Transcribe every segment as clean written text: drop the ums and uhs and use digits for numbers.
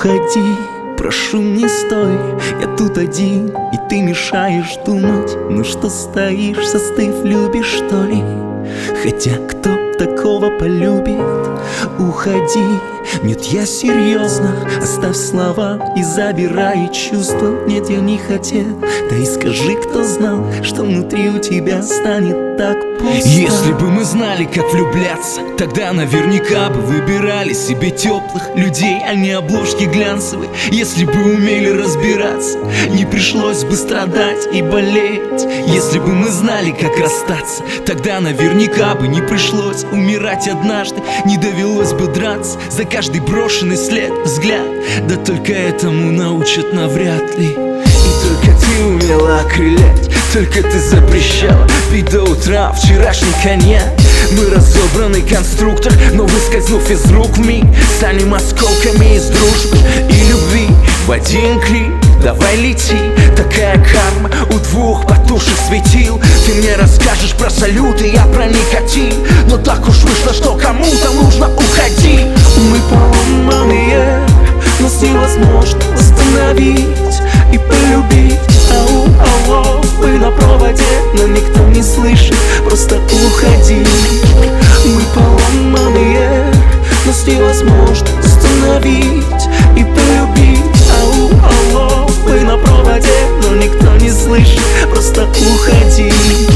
Уходи, прошу, не стой, я тут один, и ты мешаешь думать. Ну что стоишь, застыв, любишь, что ли? Хотя кто такого полюбит? Уходи, нет, я серьезно. Оставь слова и забирай чувства. Нет, я не хотел, да и скажи, кто знал, что внутри у тебя станет так пусто. Если бы мы знали, как влюбляться, тогда наверняка бы выбирали себе теплых людей, а не обложки глянцевые. Если бы умели разбираться, не пришлось бы страдать и болеть. Если бы мы знали, как расстаться, тогда наверняка бы не пришлось умирать однажды. Не довелось бы драться за каждый брошенный след, взгляд. Да только этому научат навряд ли. И только ты умела окрылять, только ты запрещала пить до утра вчерашний коньяк. Мы разобранный конструктор, но выскользнув из рук вмиг, станем осколками из дружбы и любви в один клик. Давай лети, такая карма у двух потухших светил. Ты мне расскажешь про салюты, я про никотин. Но так уж вышло, что кому-то нужно уходить. Мы поломанные, нас невозможно восстановить и полюбить. Ау, алло, мы на проводе, но никто не слышит, просто уходи. Мы поломанные, нас невозможно восстановить и полюбить. Ау, алло, мы на проводе, но никто не слышит, просто уходи.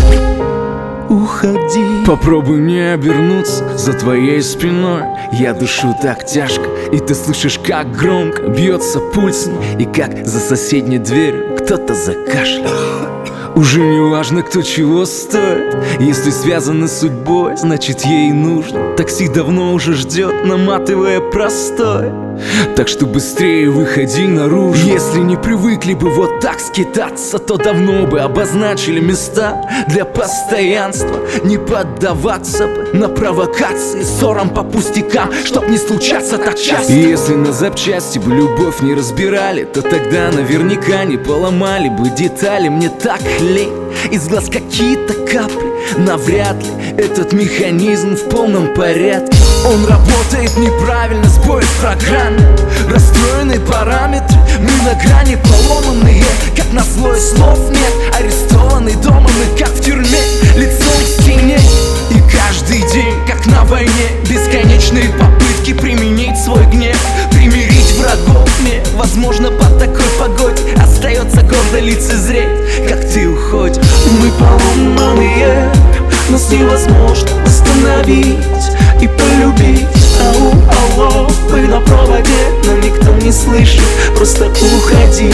Уходи. Попробуй не обернуться за твоей спиной. Я дышу так тяжко, и ты слышишь, как громко бьется пульс, и как за соседней дверью кто-то закашлял. Уже не важно, кто чего стоит. Если связаны с судьбой, значит ей нужно. Такси давно уже ждет, наматывая простое. Так что быстрее выходи наружу. Если не привыкли бы вот так скитаться, то давно бы обозначили места для постоянства. Не поддаваться бы на провокации, ссорам по пустякам, чтоб не случаться так часто. И если на запчасти бы любовь не разбирали, то тогда наверняка не поломали бы детали. Мне так лень, из глаз какие-то капли. Навряд ли этот механизм в полном порядке. Он работает неправильно, сбой в программе, расстроенные параметры. Мы на грани поломанные, как назло и слов нет. Арестованы дома мы, как в тюрьме, лицом к стене. И каждый день, как на войне, бесконечные попытки применить свой гнев, примирить врагов мне. Возможно, под такой погоде остается гордо лицезреть, как ты уходишь. Мы поломанные, нас невозможно восстановить и полюбить. Ау, алло, мы на проводе, но никто не слышит, просто уходи.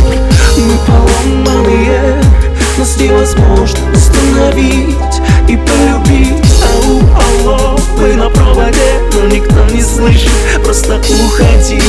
Мы поломанные, нас невозможно восстановить и полюбить. Ау, алло, мы на проводе, но никто не слышит, просто уходи.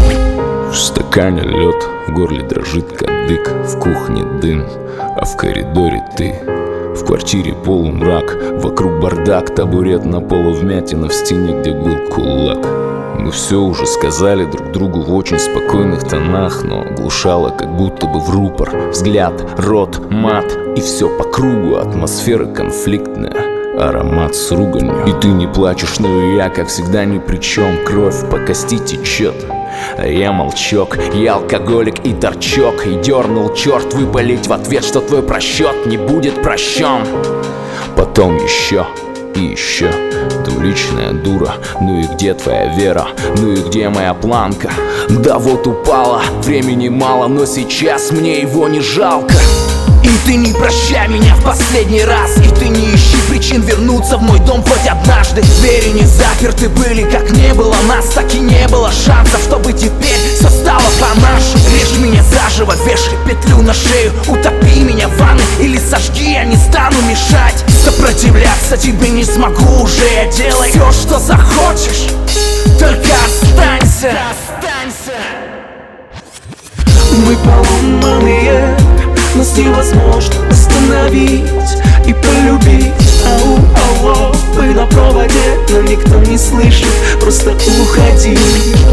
В стакане лед, в горле дрожит как дык, в кухне дым, а в коридоре ты. В квартире полумрак, вокруг бардак, табурет на полу, вмятина в стене, где был кулак. Мы все уже сказали друг другу в очень спокойных тонах, но глушало как будто бы в рупор. Взгляд, рот, мат, и все по кругу, атмосфера конфликтная, аромат с руганью. И ты не плачешь, но и я, как всегда, ни при чем. Кровь по кости течет, а я молчок, я алкоголик и торчок. И дернул черт выпалить в ответ, что твой просчет не будет прощен. Потом еще и еще. Двуличная дура, ну и где твоя вера? Ну и где моя планка? Да вот упала, времени мало, но сейчас мне его не жалко. И ты не прощай меня в последний раз, и ты не ищи причин вернуться в мой дом хоть однажды. Двери не заперты были, как не было нас, так и не было шансов, чтобы теперь все стало по-нашему. Режь меня заживо, вешай петлю на шею, утопи меня в ванной или сожги, я не стану мешать. Сопротивляться тебе не смогу уже, я делай все, что захочешь, только останься. Мы поломанные, нас невозможно восстановить и полюбить. Ау, алло, мы на проводе, но никто не слышит, просто уходи.